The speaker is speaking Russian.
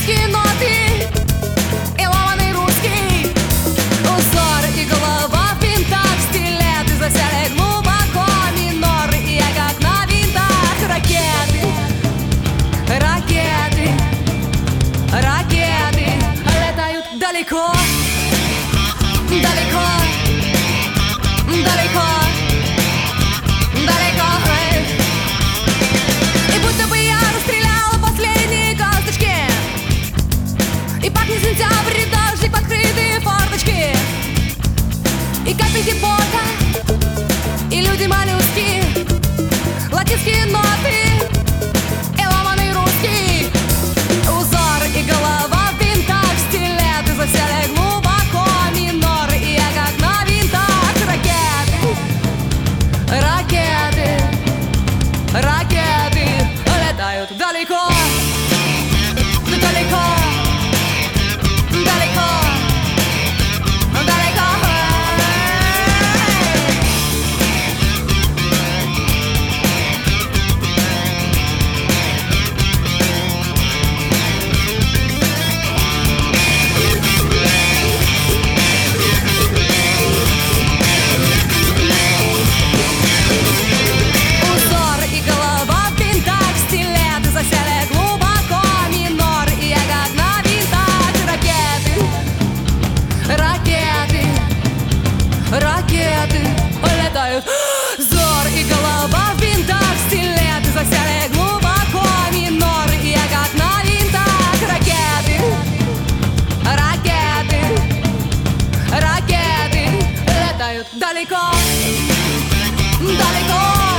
латинские ноты и ломаный русский узор, и голова в винтах, стилеты засели глубоко, миноры, и я как на винтах. Ракеты, ракеты, ракеты летают далеко, далеко, далеко, далеко. И будто бы я расстреляла последние косточки, и пахнет сентябрь, и дождик в открытые форточки, и капельки пота, и люди моллюски, латинские ноты и ломаный русский узор, и голова в винтах, стилеты засели глубоко, миноры, и я как на винтах. Ракеты, ракеты, ракеты летают далеко, далеко, далеко, далеко. Узор, и голова в винтах, стилеты засели глубоко, минор, и я как на винтах. Ракеты, ракеты, ракеты летают. Зор, и голова в винтах, стилеты засели глубоко, минор, и я как на винтах. Ракеты, ракеты, ракеты летают далеко, далеко.